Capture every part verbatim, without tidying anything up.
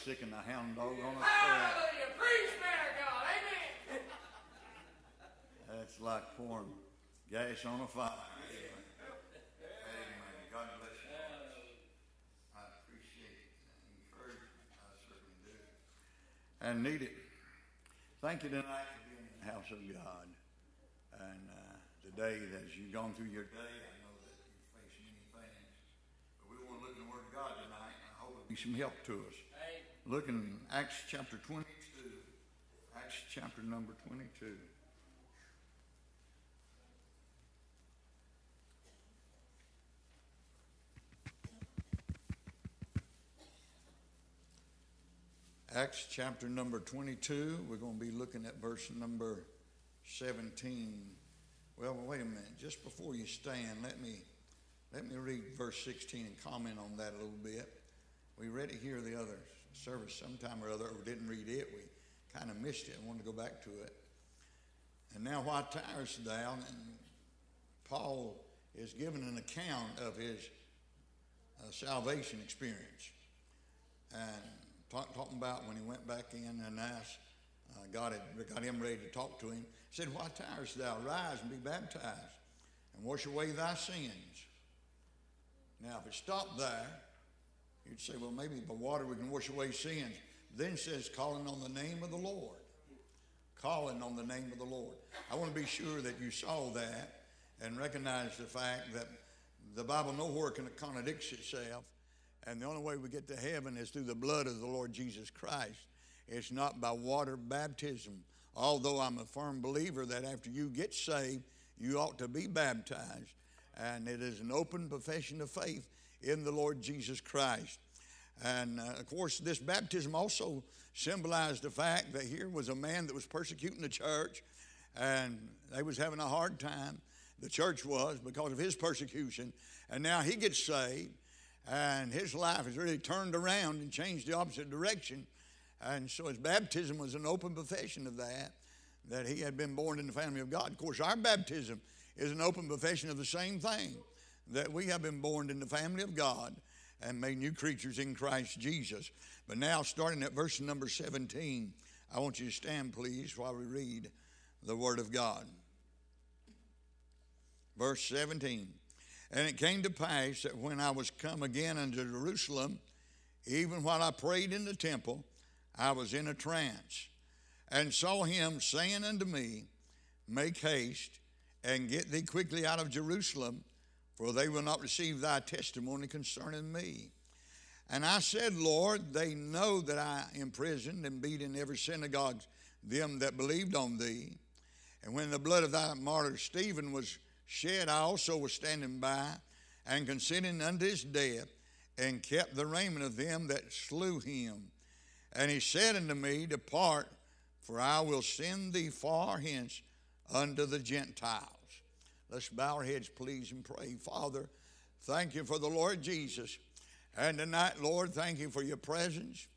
sicking the hound dog on a Hallelujah. Preach, man of God. Amen. That's like pouring gas on a fire. Amen. Amen. God bless you. I appreciate the encouragement. I certainly do. And need it. Thank you tonight for being in the house of God. And uh, today, as you've gone through your day, I know that you face many things. But we want to look in the Word of God tonight. And I hope it'll be some help to us. Look in Acts chapter twenty-two. Acts chapter number twenty-two. Acts chapter number twenty-two. We're going to be looking at verse number seventeen. Well, wait a minute. Just before you stand, let me let me read verse sixteen and comment on that a little bit. We read it here the other service sometime or other, or didn't read it. We kind of missed it and wanted to go back to it. And now why tirest thou? And Paul is giving an account of his uh, salvation experience. And talk, talking about when he went back in and asked, uh, God had got him ready to talk to him. He said, why tirest thou? Rise and be baptized and wash away thy sins. Now, if it stopped there, you'd say, well, maybe by water we can wash away sins. Then it says, calling on the name of the Lord. Calling on the name of the Lord. I want to be sure that you saw that and recognize the fact that the Bible nowhere can contradict itself. And the only way we get to heaven is through the blood of the Lord Jesus Christ. It's not by water baptism. Although I'm a firm believer that after you get saved, you ought to be baptized. And it is an open profession of faith in the Lord Jesus Christ. And, uh, of course, this baptism also symbolized the fact that here was a man that was persecuting the church, and they was having a hard time, the church was, because of his persecution. And now he gets saved, and his life has really turned around and changed the opposite direction. And so his baptism was an open profession of that, that he had been born in the family of God. Of course, our baptism is an open profession of the same thing, that we have been born in the family of God and made new creatures in Christ Jesus. But now, starting at verse number seventeen, I want you to stand, please, while we read the Word of God. Verse seventeen. And it came to pass that when I was come again unto Jerusalem, even while I prayed in the temple, I was in a trance, and saw him saying unto me, make haste, and get thee quickly out of Jerusalem, for they will not receive thy testimony concerning me. And I said, Lord, they know that I imprisoned and beat in every synagogue them that believed on thee. And when the blood of thy martyr Stephen was shed, I also was standing by, and consenting unto his death, and kept the raiment of them that slew him. And he said unto me, depart, for I will send thee far hence unto the Gentiles. Let's bow our heads, please, and pray. Father, thank you for the Lord Jesus. And tonight, Lord, thank you for your presence.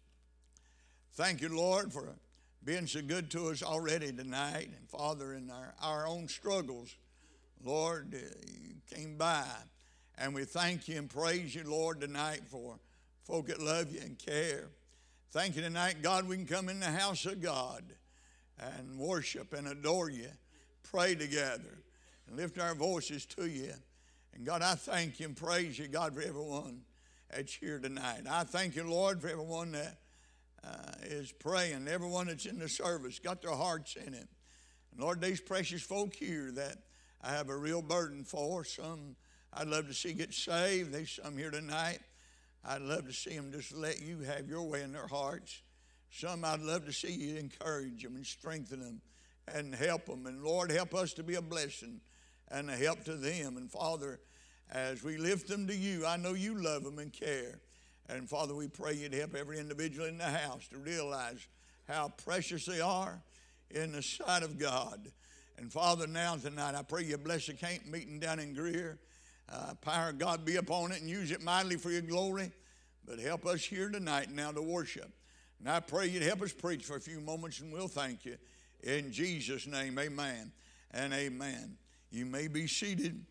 Thank you, Lord, for being so good to us already tonight. And Father, in our, our own struggles, Lord, you came by. And we thank you and praise you, Lord, tonight for folk that love you and care. Thank you tonight, God, we can come in the house of God and worship and adore you, pray together, and lift our voices to you. And God, I thank you and praise you, God, for everyone that's here tonight. I thank you, Lord, for everyone that uh, is praying, everyone that's in the service, got their hearts in it. And Lord, these precious folk here that I have a real burden for, some I'd love to see get saved. There's some here tonight, I'd love to see them just let you have your way in their hearts. Some I'd love to see you encourage them and strengthen them and help them. And Lord, help us to be a blessing and a help to them. And Father, as we lift them to you, I know you love them and care. And Father, we pray you'd help every individual in the house to realize how precious they are in the sight of God. And Father, now tonight, I pray you bless the camp meeting down in Greer. Uh, power of God be upon it and use it mightily for your glory. But help us here tonight now to worship. And I pray you'd help us preach for a few moments, and we'll thank you. In Jesus' name, amen and amen. You may be seated.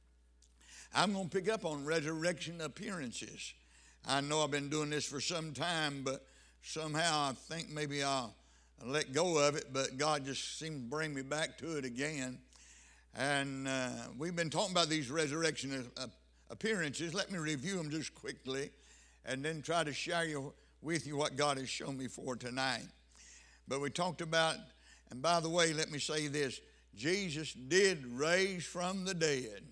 I'm going to pick up on resurrection appearances. I know I've been doing this for some time, but somehow I think maybe I'll let go of it, but God just seemed to bring me back to it again. And uh, we've been talking about these resurrection uh, appearances. Let me review them just quickly and then try to share you, with you what God has shown me for tonight. But we talked about, and by the way, let me say this, Jesus did raise from the dead.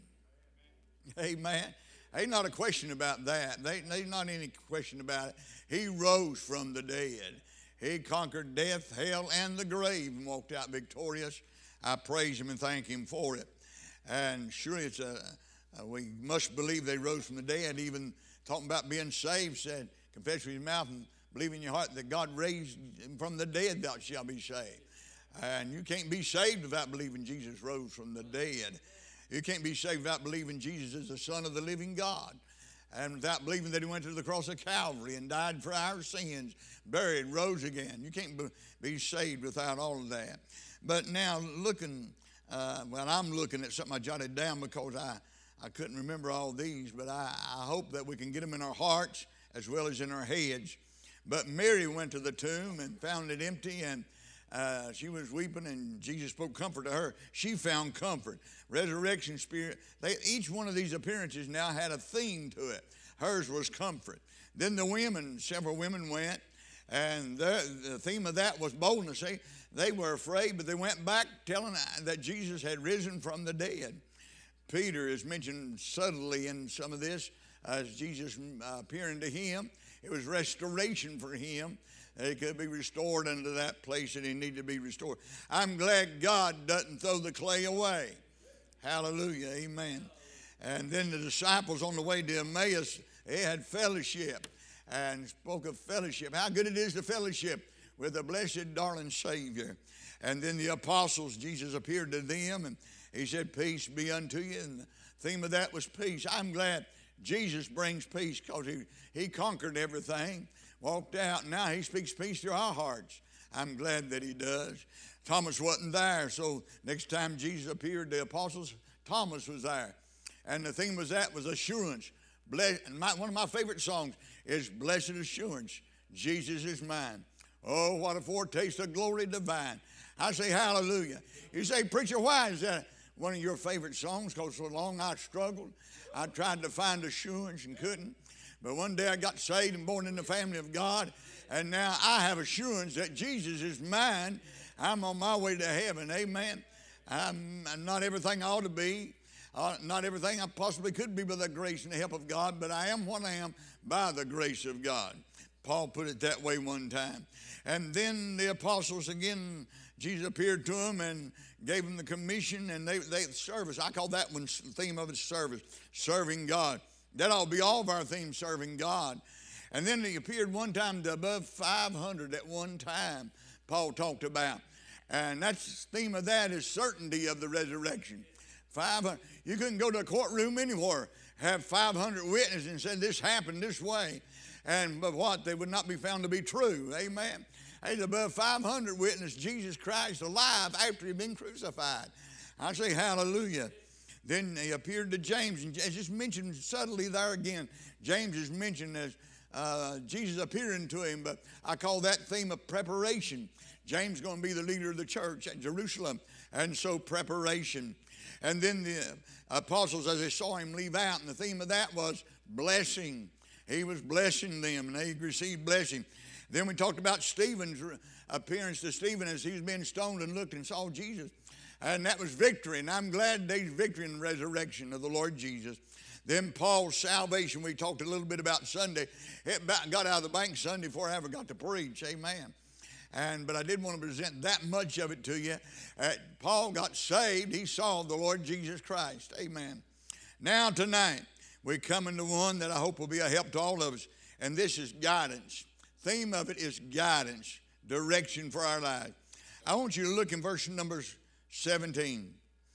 Amen. Ain't not a question about that. There ain't not any question about it. He rose from the dead. He conquered death, hell, and the grave and walked out victorious. I praise him and thank him for it. And surely it's a, a we must believe they rose from the dead. Even talking about being saved said, confess with your mouth and believe in your heart that God raised him from the dead, thou shalt be saved. And you can't be saved without believing Jesus rose from the dead. You can't be saved without believing Jesus is the Son of the living God. And without believing that he went to the cross of Calvary and died for our sins, buried, rose again. You can't be saved without all of that. But now looking, uh, well, I'm looking at something I jotted down because I, I couldn't remember all these, but I, I hope that we can get them in our hearts as well as in our heads. But Mary went to the tomb and found it empty, and Uh, she was weeping, and Jesus spoke comfort to her. She found comfort. Resurrection spirit. They, each one of these appearances now had a theme to it. Hers was comfort. Then the women, several women went, and the, the theme of that was boldness. They, they were afraid, but they went back telling that Jesus had risen from the dead. Peter is mentioned subtly in some of this as Jesus uh, appearing to him. It was restoration for him. He could be restored into that place that he needed to be restored. I'm glad God doesn't throw the clay away. Hallelujah, amen. And then the disciples on the way to Emmaus, they had fellowship and spoke of fellowship. How good it is to fellowship with the blessed, darling Savior. And then the apostles, Jesus appeared to them, and he said, peace be unto you. And the theme of that was peace. I'm glad Jesus brings peace because he, he conquered everything. Walked out, and now he speaks peace to our hearts. I'm glad that he does. Thomas wasn't there, so next time Jesus appeared to the apostles, Thomas was there. And the theme was that was assurance. Bless, and my, one of my favorite songs is Blessed Assurance, Jesus is mine. Oh, what a foretaste of glory divine. I say hallelujah. You say, preacher, why is that one of your favorite songs? Because so long I struggled. I tried to find assurance and couldn't. But one day I got saved and born in the family of God, and now I have assurance that Jesus is mine. I'm on my way to heaven, amen. I'm not everything I ought to be, uh, not everything I possibly could be by the grace and the help of God, but I am what I am by the grace of God. Paul put it that way one time. And then the apostles again, Jesus appeared to them and gave them the commission, and they, they service. I call that one, the theme of it, service, serving God. That ought to be all of our themes, serving God. And then he appeared one time to above five hundred at one time, Paul talked about. And that's the theme of that is certainty of the resurrection. five hundred. You couldn't go to a courtroom anywhere, have five hundred witnesses and say this happened this way. And but what? They would not be found to be true. Amen. There's above five hundred witnesses Jesus Christ alive after he'd been crucified. I say hallelujah. Then he appeared to James, and it's just mentioned subtly there again. James is mentioned as uh, Jesus appearing to him, but I call that theme of preparation. James is going to be the leader of the church at Jerusalem, and so preparation. And then the apostles, as they saw him leave out, and the theme of that was blessing. He was blessing them, and they received blessing. Then we talked about Stephen's appearance to Stephen as he was being stoned and looked and saw Jesus. And that was victory, and I'm glad there's victory in the resurrection of the Lord Jesus. Then Paul's salvation, we talked a little bit about Sunday. It got out of the bank Sunday before I ever got to preach, amen. And But I did want to present that much of it to you. Uh, Paul got saved. He saw the Lord Jesus Christ, amen. Now tonight, we're coming to one that I hope will be a help to all of us, and this is guidance. Theme of it is guidance, direction for our lives. I want you to look in verse numbers seventeen.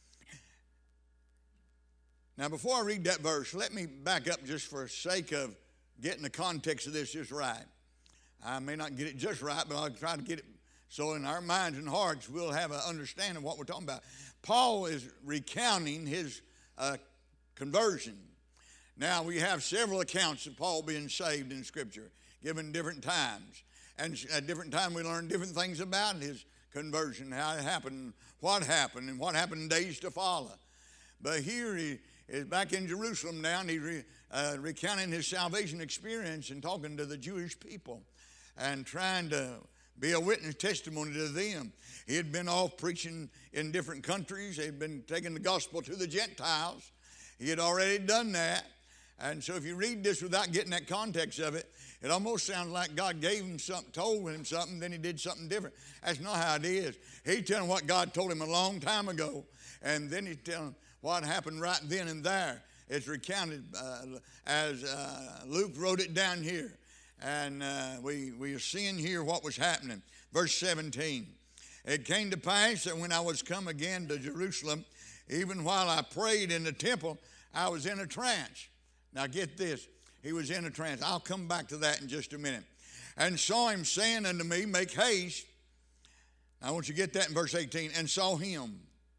Now, before I read that verse, let me back up just for the sake of getting the context of this just right. I may not get it just right, but I'll try to get it so in our minds and hearts we'll have an understanding of what we're talking about. Paul is recounting his uh, conversion. Now, we have several accounts of Paul being saved in Scripture, given different times. And at different times we learn different things about his conversion, how it happened, what happened, and what happened in days to follow. But here he is back in Jerusalem now, and he's re, uh, recounting his salvation experience and talking to the Jewish people and trying to be a witness testimony to them. He had been off preaching in different countries. He had been taking the gospel to the Gentiles. He had already done that. And so if you read this without getting that context of it, it almost sounds like God gave him something, told him something, then he did something different. That's not how it is. He's telling what God told him a long time ago, and then he's telling what happened right then and there. It's recounted uh, as uh, Luke wrote it down here. And uh, we, we are seeing here what was happening. Verse seventeen. It came to pass that when I was come again to Jerusalem, even while I prayed in the temple, I was in a trance. Now get this. He was in a trance. I'll come back to that in just a minute. And saw him saying unto me, make haste. I want you to get that in verse eighteen. And saw him.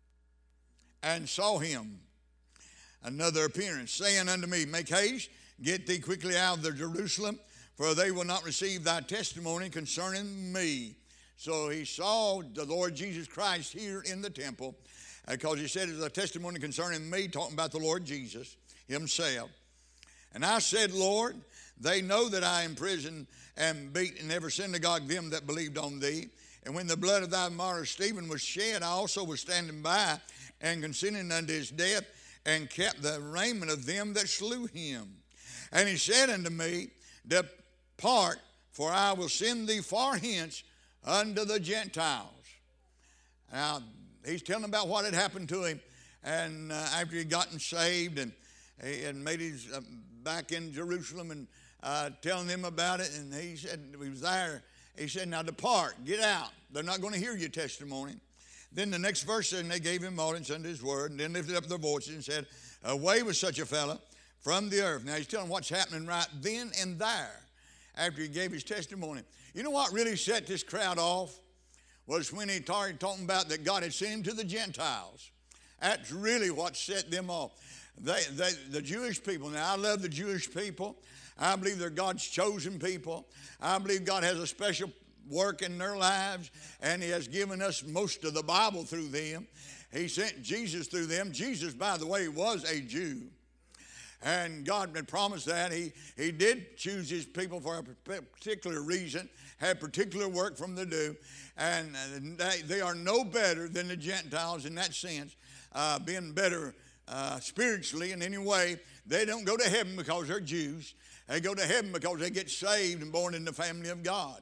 And saw him. Another appearance. Saying unto me, make haste. Get thee quickly out of the Jerusalem. For they will not receive thy testimony concerning me. So he saw the Lord Jesus Christ here in the temple. Because he said it's a testimony concerning me, talking about the Lord Jesus himself. And I said, Lord, they know that I am imprisoned and beat in every synagogue them that believed on thee. And when the blood of thy martyr Stephen was shed, I also was standing by and consenting unto his death, and kept the raiment of them that slew him. And he said unto me, depart, for I will send thee far hence unto the Gentiles. Now, he's telling about what had happened to him, and uh, after he'd gotten saved, and he had made his uh, back in Jerusalem, and uh, telling them about it. And he said, he was there. He said, now depart, get out. They're not going to hear your testimony. Then the next verse said, and they gave him audience unto his word, and then lifted up their voices and said, away with such a fellow from the earth. Now he's telling what's happening right then and there after he gave his testimony. You know what really set this crowd off? Was when he started talking about that God had sent him to the Gentiles. That's really what set them off. They, they, the Jewish people. Now, I love the Jewish people. I believe they're God's chosen people. I believe God has a special work in their lives, and he has given us most of the Bible through them. He sent Jesus through them. Jesus, by the way, was a Jew. And God had promised that. He, he did choose his people for a particular reason, had particular work for them to do. And they, they are no better than the Gentiles in that sense, uh, being better uh, spiritually in any way. They don't go to heaven because they're Jews. They go to heaven because they get saved and born in the family of God.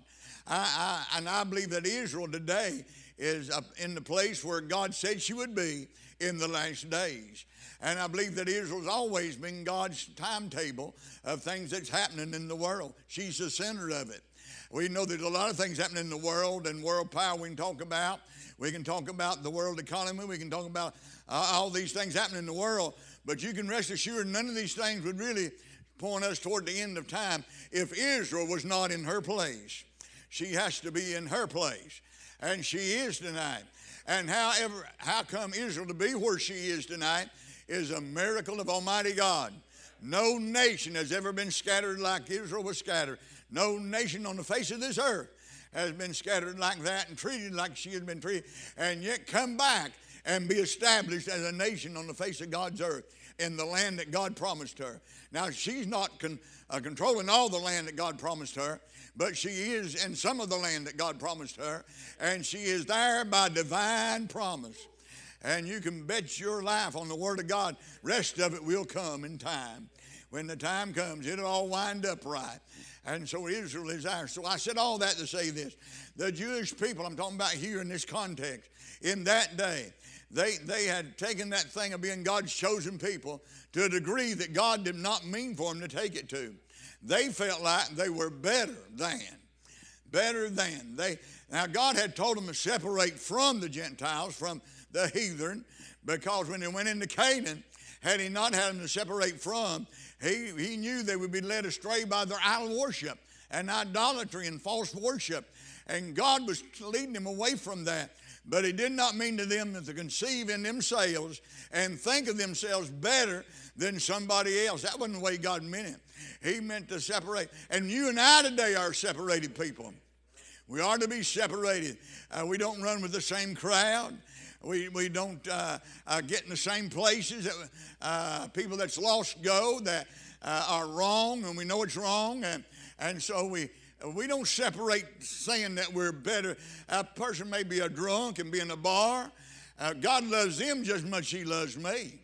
I, I, and I believe that Israel today is up in the place where God said she would be in the last days. And I believe that Israel's always been God's timetable of things that's happening in the world. She's the center of it. We know there's a lot of things happening in the world, and world power we can talk about. We can talk about the world economy. We can talk about uh, all these things happening in the world. But you can rest assured none of these things would really point us toward the end of time if Israel was not in her place. She has to be in her place. And she is tonight. And however, how come Israel to be where she is tonight is a miracle of Almighty God. No nation has ever been scattered like Israel was scattered. No nation on the face of this earth has been scattered like that and treated like she has been treated, and yet come back and be established as a nation on the face of God's earth in the land that God promised her. Now, she's not con- uh, controlling all the land that God promised her, but she is in some of the land that God promised her, and she is there by divine promise. And you can bet your life on the Word of God. Rest of it will come in time. When the time comes, it'll all wind up right. And so Israel is ours. So I said all that to say this. The Jewish people, I'm talking about here in this context, in that day, they, they had taken that thing of being God's chosen people to a degree that God did not mean for them to take it to. They felt like they were better than. Better than. They, now, God had told them to separate from the Gentiles, from the heathen, because when they went into Canaan, had he not had them to separate from, he, he knew they would be led astray by their idol worship and idolatry and false worship. And God was leading them away from that. But he did not mean to them to conceive in themselves and think of themselves better than somebody else. That wasn't the way God meant it. He meant to separate. And you and I today are separated people. We are to be separated. Uh, we don't run with the same crowd. We, we don't uh, uh, get in the same places that uh, people that's lost go, that uh, are wrong, and we know it's wrong. And, and so we, we don't separate saying that we're better. A person may be a drunk and be in a bar. Uh, God loves them just as much as he loves me.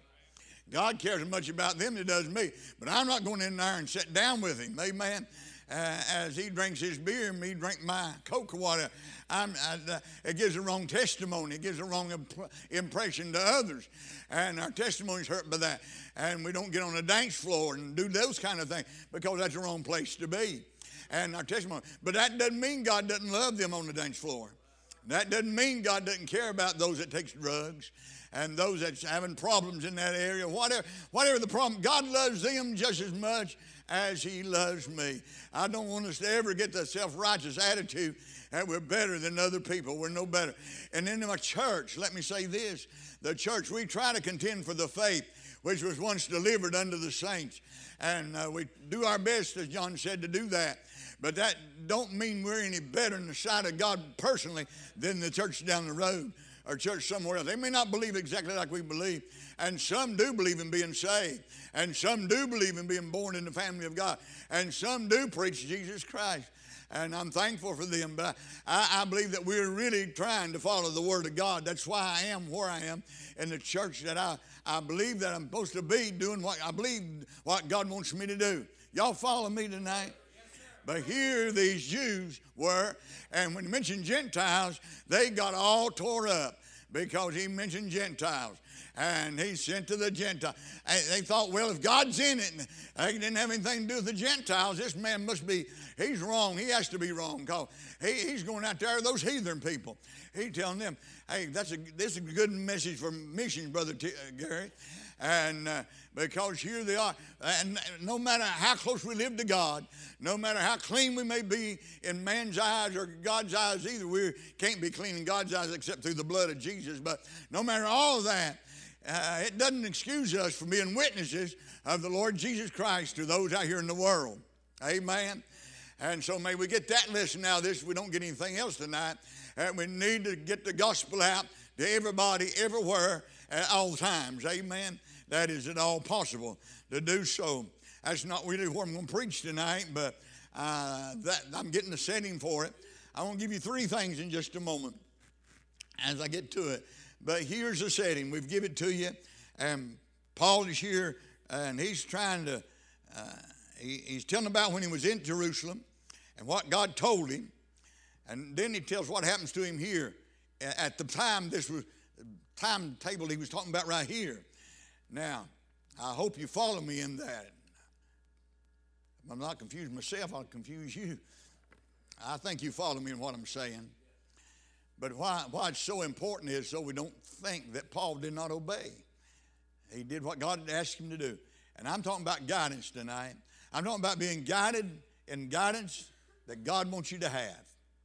God cares as much about them as he does me. But I'm not going in there and sit down with him. Amen. Uh, as he drinks his beer and me drink my Coke or whatever. I'm, I, uh, it gives a wrong testimony. It gives a wrong imp- impression to others. And our testimony's hurt by that. And we don't get on the dance floor and do those kind of things because that's the wrong place to be. And our testimony. But that doesn't mean God doesn't love them on the dance floor. That doesn't mean God doesn't care about those that takes drugs and those that's having problems in that area. Whatever, whatever the problem, God loves them just as much as he loves me. I don't want us to ever get the self-righteous attitude that we're better than other people. We're no better. And in my church, let me say this. The church, we try to contend for the faith which was once delivered unto the saints. And uh, we do our best, as John said, to do that. But that don't mean we're any better in the sight of God personally than the church down the road or church somewhere else. They may not believe exactly like we believe. And some do believe in being saved. And some do believe in being born in the family of God. And some do preach Jesus Christ. And I'm thankful for them. But I, I believe that we're really trying to follow the Word of God. That's why I am where I am in the church, that I, I believe that I'm supposed to be doing what I believe what God wants me to do. Y'all follow me tonight? But here these Jews were, and when he mentioned Gentiles, they got all tore up because he mentioned Gentiles. And he sent to the Gentiles. And they thought, well, if God's in it, and he didn't have anything to do with the Gentiles, this man must be, he's wrong. He has to be wrong because he, he's going out there with those heathen people. He's telling them, hey, that's a, this is a good message for missions, Brother T, uh, Gary. And uh, because here they are, and no matter how close we live to God, no matter how clean we may be in man's eyes or God's eyes either, we can't be clean in God's eyes except through the blood of Jesus. But no matter all of that, uh, it doesn't excuse us from being witnesses of the Lord Jesus Christ to those out here in the world. Amen. And so may we get that lesson out of this if we don't get anything else tonight. And we need to get the gospel out to everybody, everywhere, at all times. Amen. That is at all possible to do so. That's not really what I'm going to preach tonight, but uh, that, I'm getting the setting for it. I want to give you three things in just a moment as I get to it. But here's the setting. We've given it to you. And Paul is here, and he's trying to, uh, he, he's telling about when he was in Jerusalem and what God told him. And then he tells what happens to him here. At the time, this was the timetable he was talking about right here. Now, I hope you follow me in that. If I'm not confused myself, I'll confuse you. I think you follow me in what I'm saying. But why, why it's so important is so we don't think that Paul did not obey. He did what God had asked him to do. And I'm talking about guidance tonight. I'm talking about being guided in guidance that God wants you to have.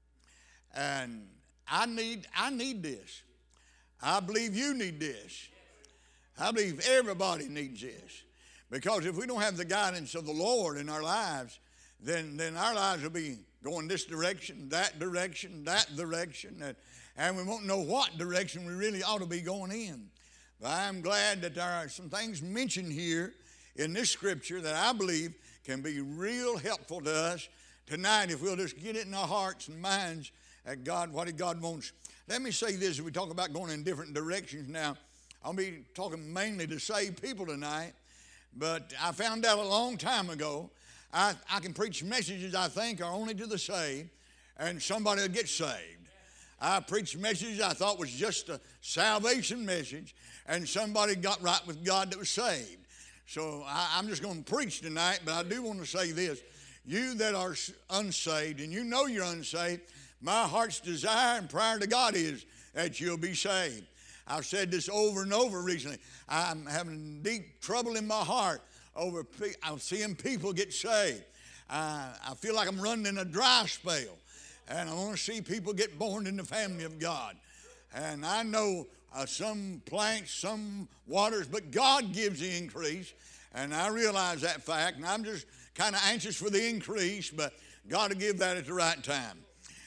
And I need, I need this. I believe you need this. I believe everybody needs this. Because if we don't have the guidance of the Lord in our lives, then, then our lives will be going this direction, that direction, that direction, and, and we won't know what direction we really ought to be going in. But I'm glad that there are some things mentioned here in this scripture that I believe can be real helpful to us tonight if we'll just get it in our hearts and minds at God, what God wants. Let me say this, as we talk about going in different directions now. I'll be talking mainly to saved people tonight, but I found out a long time ago, I, I can preach messages I think are only to the saved, and somebody will get saved. I preached messages I thought was just a salvation message, and somebody got right with God that was saved. So I, I'm just going to preach tonight, but I do want to say this. You that are unsaved, and you know you're unsaved, my heart's desire and prayer to God is that you'll be saved. I've said this over and over recently. I'm having deep trouble in my heart over I'm seeing people get saved. Uh, I feel like I'm running in a dry spell. And I want to see people get born in the family of God. And I know uh, some plants, some waters, but God gives the increase. And I realize that fact. And I'm just kind of anxious for the increase, but God will give that at the right time.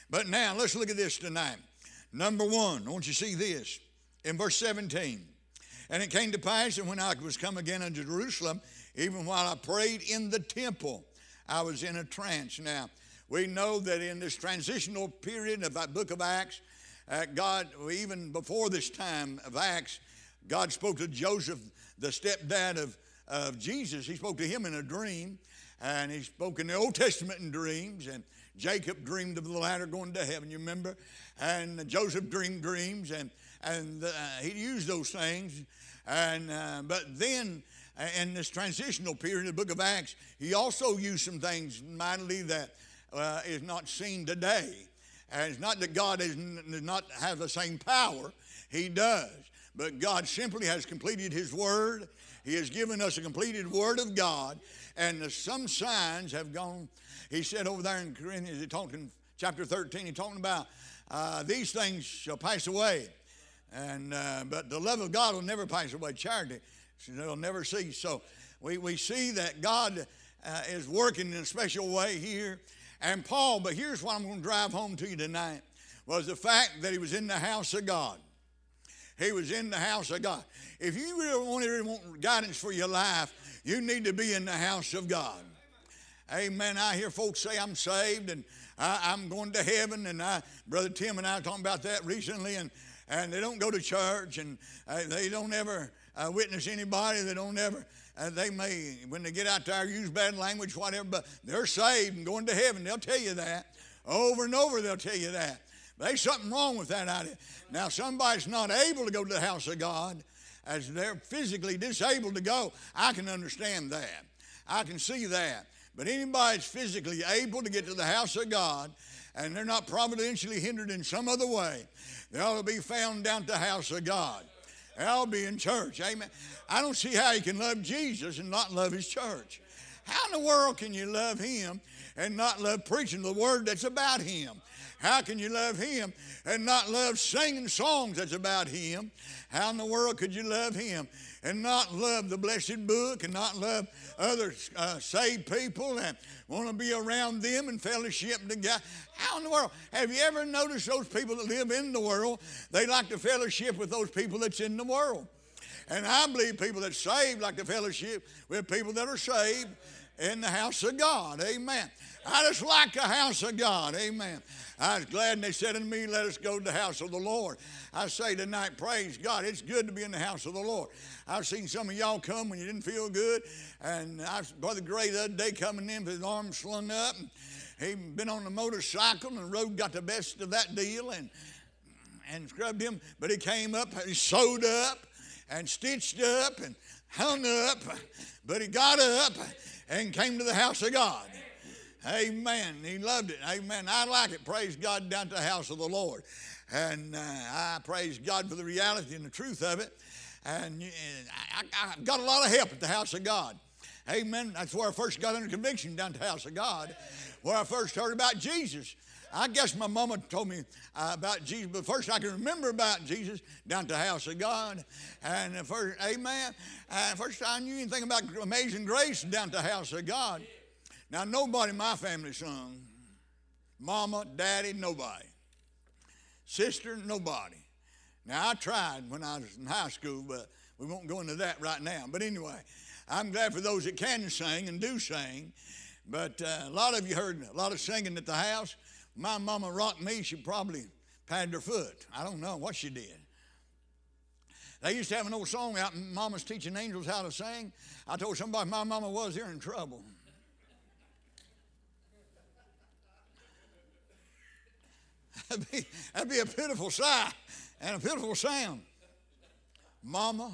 But now let's look at this tonight. Number one, I want you to see this in verse seventeen. And it came to pass that when I was come again unto Jerusalem, even while I prayed in the temple, I was in a trance. Now, we know that in this transitional period of that book of Acts, uh, God, even before this time of Acts, God spoke to Joseph, the stepdad of, of Jesus. He spoke to him in a dream, and he spoke in the Old Testament in dreams, and Jacob dreamed of the ladder going to heaven, you remember? And Joseph dreamed dreams, and, and uh, he used those things. And uh, but then uh, in this transitional period of the book of Acts, he also used some things mightily that uh, is not seen today. And it's not that God is n- does not have the same power. He does. But God simply has completed his word. He has given us a completed word of God. And uh, some signs have gone. He said over there in Corinthians, he talked in chapter thirteen, he's talking about uh, these things shall pass away. And uh, but the love of God will never pass away. Charity, it'll never cease. So we, we see that God uh, is working in a special way here. And Paul, but here's what I'm going to drive home to you tonight, was the fact that he was in the house of God. He was in the house of God. If you really want, really want guidance for your life, you need to be in the house of God. Amen. I hear folks say I'm saved and I, I'm going to heaven. And I, Brother Tim and I were talking about that recently. And And they don't go to church, and uh, they don't ever uh, witness anybody. They don't ever, uh, they may, when they get out there, use bad language, whatever, but they're saved and going to heaven. They'll tell you that. Over and over, they'll tell you that. But there's something wrong with that idea. Now, somebody's not able to go to the house of God, as they're physically disabled to go. I can understand that. I can see that. But anybody's physically able to get to the house of God, and they're not providentially hindered in some other way, they ought to be found down at the house of God. They ought to be in church. Amen. I don't see how you can love Jesus and not love his church. How in the world can you love him and not love preaching the word that's about him? How can you love him and not love singing songs that's about him? How in the world could you love him and not love the blessed book and not love other uh, saved people and want to be around them and fellowship together? How in the world? Have you ever noticed those people that live in the world, they like to fellowship with those people that's in the world? And I believe people that are saved like to fellowship with people that are saved in the house of God. Amen. I just like the house of God. Amen. I was glad and they said unto me, let us go to the house of the Lord. I say tonight, praise God. It's good to be in the house of the Lord. I've seen some of y'all come when you didn't feel good. And I Brother Gray the other day coming in with his arms slung up. And he'd been on a motorcycle and the road got the best of that deal and, and scrubbed him. But he came up, he sewed up and stitched up and hung up. But he got up and came to the house of God. Amen. He loved it. Amen. I like it. Praise God, down to the house of the Lord. And uh, I praise God for the reality and the truth of it. And uh, I, I got a lot of help at the house of God. Amen. That's where I first got under conviction, down to the house of God, where I first heard about Jesus. I guess my mama told me uh, about Jesus, but first I can remember about Jesus down to the house of God. And the first, amen. Uh, first I knew anything about Amazing Grace down to the house of God. Now, nobody in my family sung. Mama, daddy, nobody. Sister, nobody. Now, I tried when I was in high school, but we won't go into that right now. But anyway, I'm glad for those that can sing and do sing. But uh, a lot of you heard a lot of singing at the house. My mama rocked me. She probably patted her foot. I don't know what she did. They used to have an old song out, Mama's Teaching Angels How to Sing. I told somebody my mama was here in trouble. That'd be, that'd be a pitiful sigh and a pitiful sound. Mama.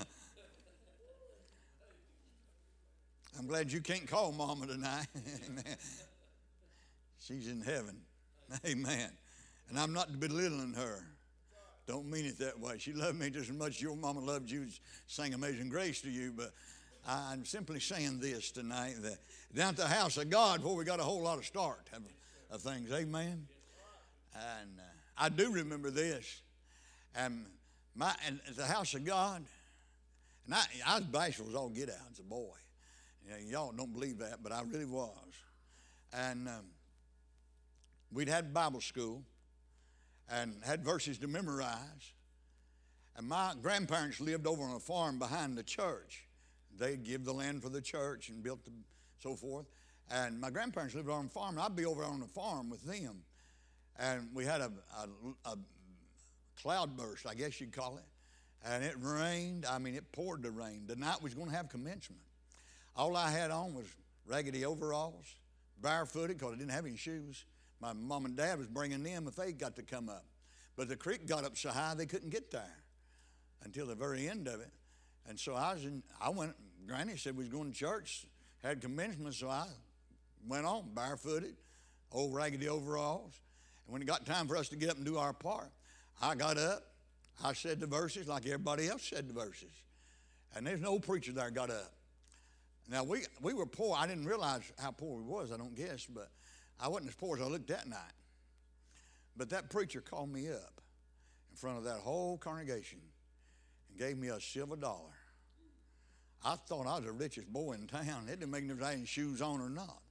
I'm glad you can't call Mama tonight. Amen. She's in heaven. Amen. And I'm not belittling her. Don't mean it that way. She loved me just as much as your mama loved you, sang Amazing Grace to you. But I'm simply saying this tonight, that down at the house of God, where we got a whole lot of start of, of things. Amen. And uh, I do remember this. And my and at the house of God, and I, I was bashful as all get out as a boy. You know, y'all don't believe that, but I really was. And um, we'd had Bible school and had verses to memorize. And my grandparents lived over on a farm behind the church. They'd give the land for the church and built the so forth. And my grandparents lived on a farm, and I'd be over on the farm with them. And we had a, a, a cloudburst, I guess you'd call it. And it rained. I mean, it poured the rain. The night we was going to have commencement. All I had on was raggedy overalls, barefooted, because I didn't have any shoes. My mom and dad was bringing them if they got to come up. But the creek got up so high they couldn't get there until the very end of it. And so I was in, I went, Granny said we was going to church, had commencement, so I went on barefooted, old raggedy overalls. And when it got time for us to get up and do our part, I got up, I said the verses like everybody else said the verses. And there's no preacher there got up. Now, we, we were poor. I didn't realize how poor we was, I don't guess, but I wasn't as poor as I looked that night. But that preacher called me up in front of that whole congregation and gave me a silver dollar. I thought I was the richest boy in town. It didn't make no difference if I had any shoes on or not.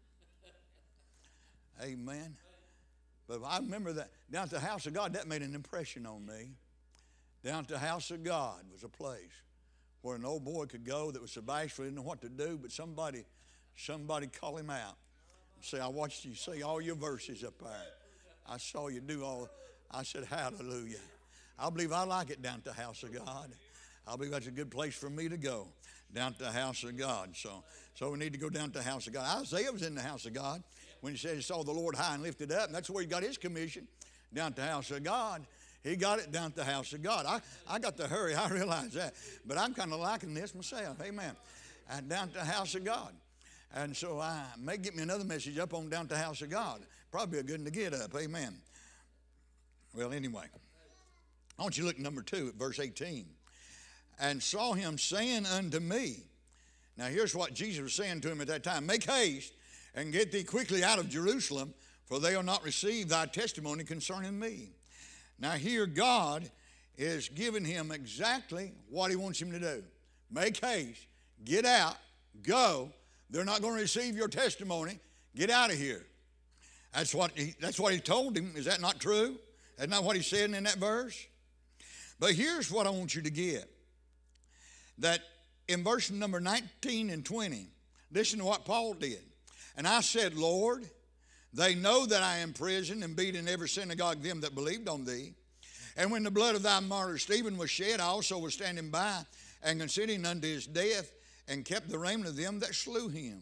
Amen. But I remember that down at the house of God, that made an impression on me. Down at the house of God was a place where an old boy could go that was so bashful, didn't know what to do, but somebody, somebody call him out and say, I watched you say all your verses up there. I saw you do all. I said, hallelujah. I believe I like it down at the house of God. I believe that's a good place for me to go, down to the house of God. So, so we need to go down to the house of God. Isaiah was in the house of God when he said he saw the Lord high and lifted up. And that's where he got his commission, down to the house of God. He got it down to the house of God. I, I got to hurry. I realize that. But I'm kind of liking this myself. Amen. And down to the house of God. And so I may get me another message up on down to the house of God. Probably a good one to get up. Amen. Well, anyway. I want you to look at number two at verse eighteen. And saw him saying unto me. Now here's what Jesus was saying to him at that time. Make haste and get thee quickly out of Jerusalem, for they will not receive thy testimony concerning me. Now here God is giving him exactly what he wants him to do. Make haste, get out, go. They're not going to receive your testimony. Get out of here. That's what he, that's what he told him. Is that not true? That's not what he said in that verse? But here's what I want you to get. That in verse number nineteen and twenty, listen to what Paul did. And I said, Lord, they know that I am in prison and beat in every synagogue them that believed on thee. And when the blood of thy martyr Stephen was shed, I also was standing by and consenting unto his death and kept the raiment of them that slew him.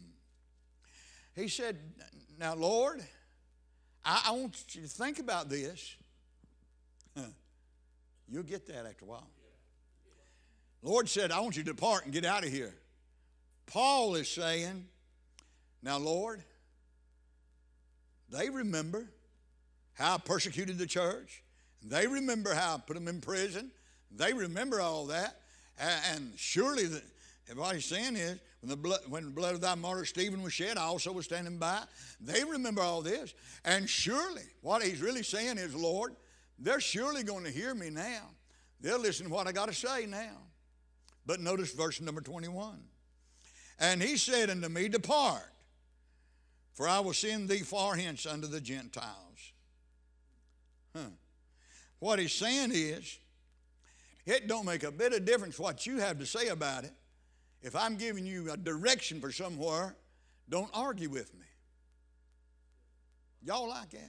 He said, now, Lord, I, I want you to think about this. Huh. You'll get that after a while. Lord said, I want you to depart and get out of here. Paul is saying, now, Lord, they remember how I persecuted the church. They remember how I put them in prison. They remember all that. And surely, the, what he's saying is, when the, blood, when the blood of thy martyr Stephen was shed, I also was standing by. They remember all this. And surely, what he's really saying is, Lord, they're surely going to hear me now. They'll listen to what I got to say now. But notice verse number twenty-one. And he said unto me, depart, for I will send thee far hence unto the Gentiles. Huh. What he's saying is, it don't make a bit of difference what you have to say about it. If I'm giving you a direction for somewhere, don't argue with me. Y'all like that?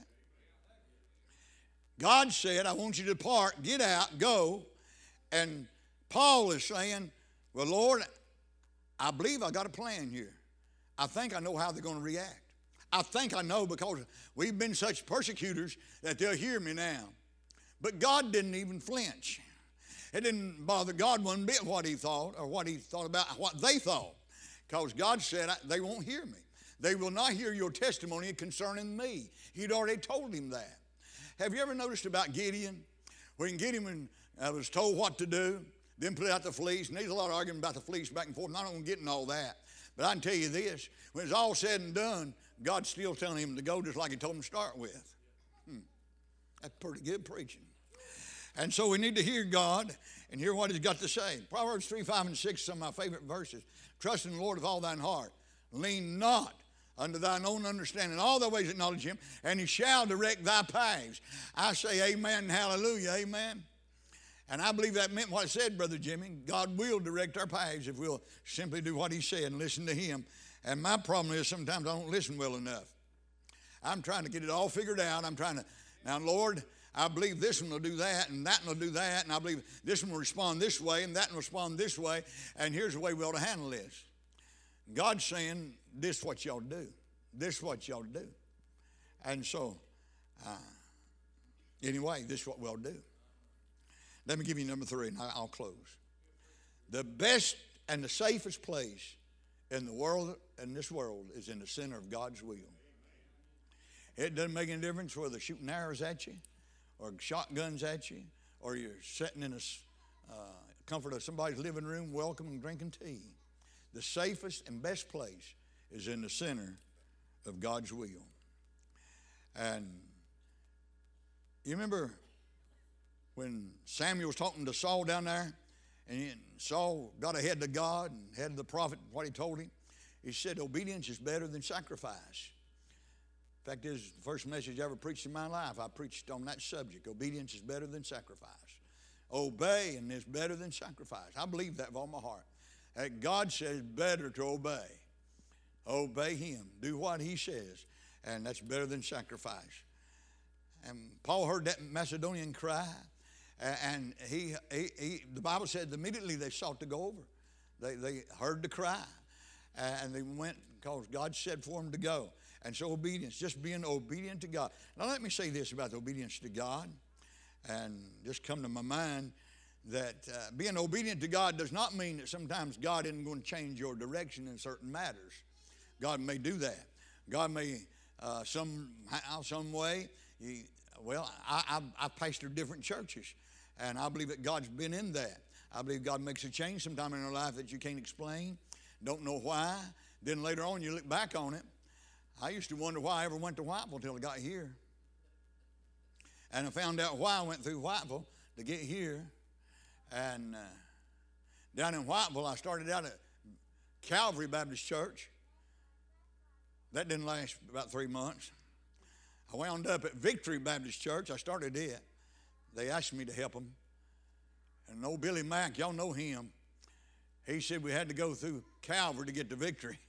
God said, I want you to depart, get out, go. And Paul is saying, well, Lord, I believe I got a plan here. I think I know how they're going to react. I think I know because we've been such persecutors that they'll hear me now. But God didn't even flinch. It didn't bother God one bit what he thought or what he thought about what they thought. Because God said, they won't hear me. They will not hear your testimony concerning me. He'd already told him that. Have you ever noticed about Gideon? When Gideon uh, was told what to do, then put out the fleece. And there's a lot of argument about the fleece back and forth. And I don't get in all that. But I can tell you this. When it's all said and done, God's still telling him to go just like he told him to start with. Hmm. That's pretty good preaching. And so we need to hear God and hear what he's got to say. Proverbs three, five, and six, some of my favorite verses. Trust in the Lord with all thine heart. Lean not Under thine own understanding, all thy ways acknowledge him, and he shall direct thy paths. I say amen and hallelujah, amen. And I believe that meant what I said, Brother Jimmy. God will direct our paths if we'll simply do what he said and listen to him. And my problem is sometimes I don't listen well enough. I'm trying to get it all figured out. I'm trying to, now, Lord, I believe this one will do that, and that one will do that, and I believe this one will respond this way, and that one will respond this way, and here's the way we ought to handle this. God's saying, this is what y'all do. This is what y'all do. And so, uh, anyway, this is what we'll do. Let me give you number three, and I'll close. The best and the safest place in the world, in this world, is in the center of God's will. It doesn't make any difference whether they're shooting arrows at you, or shotguns at you, or you're sitting in the uh, comfort of somebody's living room, welcome and drinking tea. The safest and best place is in the center of God's will. And you remember when Samuel was talking to Saul down there, and Saul got ahead to God and ahead of the prophet, what he told him? He said, obedience is better than sacrifice. In fact, this is the first message I ever preached in my life. I preached on that subject. Obedience is better than sacrifice. Obey, and it's better than sacrifice. I believe that with all my heart. That God says better to obey. Obey him. Do what he says. And that's better than sacrifice. And Paul heard that Macedonian cry. And he, he, he the Bible said immediately they sought to go over. They, they heard the cry. And they went because God said for them to go. And so obedience, just being obedient to God. Now let me say this about the obedience to God. And just come to my mind that uh, being obedient to God does not mean that sometimes God isn't going to change your direction in certain matters. God may do that. God may, uh, somehow, some way, he, well, I, I, I pastor different churches, and I believe that God's been in that. I believe God makes a change sometime in our life that you can't explain, don't know why. Then later on you look back on it. I used to wonder why I ever went to Whiteville until I got here. And I found out why I went through Whiteville to get here. And uh, down in Whiteville, I started out at Calvary Baptist Church. That didn't last about three months. I wound up at Victory Baptist Church. I started it. They asked me to help them. And old Billy Mack, y'all know him. He said we had to go through Calvary to get to Victory.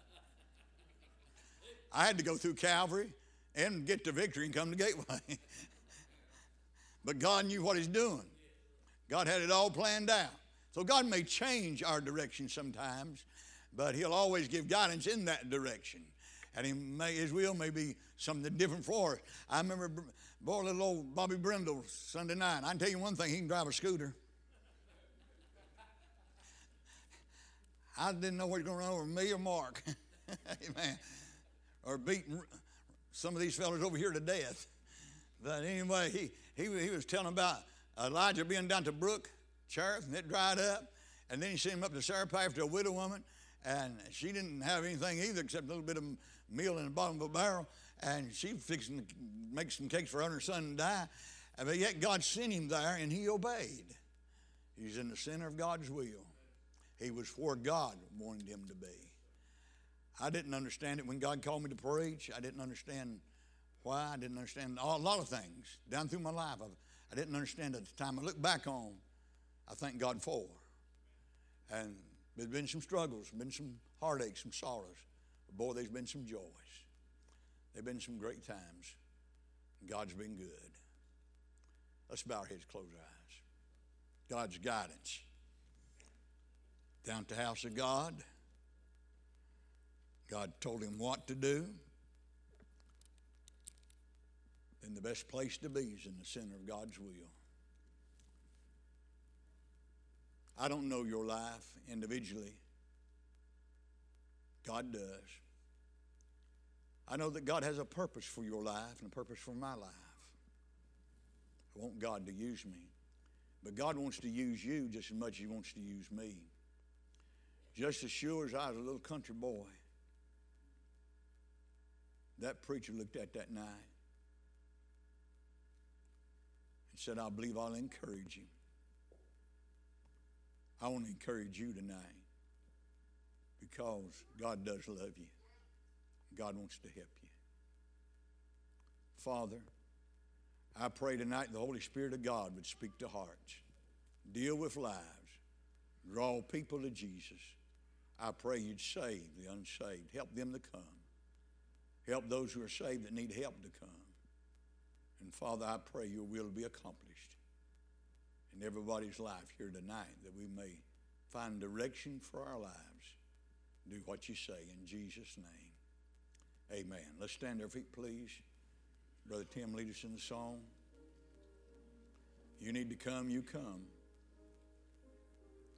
I had to go through Calvary and get to Victory and come to Gateway. But God knew what he's doing. God had it all planned out. So God may change our direction sometimes, but he'll always give guidance in that direction. And he may, his will may be something different for us. I remember, boy, little old Bobby Brindle Sunday night. I can tell you one thing, he can drive a scooter. I didn't know what he was going to run over, me or Mark. Amen. Or beating some of these fellas over here to death. But anyway, he, he, he was telling about Elijah being down to Brook, Cherith, and it dried up. And then he sent him up to Sarapaf to a widow woman, and she didn't have anything either except a little bit of meal in the bottom of a barrel. And she fixing to make some cakes for her and her son and die. But yet God sent him there, and he obeyed. He's in the center of God's will. He was where God wanted him to be. I didn't understand it when God called me to preach. I didn't understand why. I didn't understand a lot of things down through my life. I didn't understand at the time. I look back on, I thank God for. And there's been some struggles, been some heartaches, some sorrows. But boy, there's been some joys. There've been some great times. God's been good. Let's bow our heads, close our eyes. God's guidance. Down at the house of God, God told him what to do. And the best place to be is in the center of God's will. I don't know your life individually. God does. I know that God has a purpose for your life and a purpose for my life. I want God to use me. But God wants to use you just as much as he wants to use me. Just as sure as I was a little country boy, that preacher looked at that night and said, I believe I'll encourage him. I want to encourage you tonight because God does love you. God wants to help you. Father, I pray tonight the Holy Spirit of God would speak to hearts, deal with lives, draw people to Jesus. I pray you'd save the unsaved, help them to come. Help those who are saved that need help to come. And Father, I pray your will be accomplished in everybody's life here tonight, that we may find direction for our lives. Do what you say in Jesus' name. Amen. Let's stand to our feet, please. Brother Tim, lead us in the song. You need to come, you come.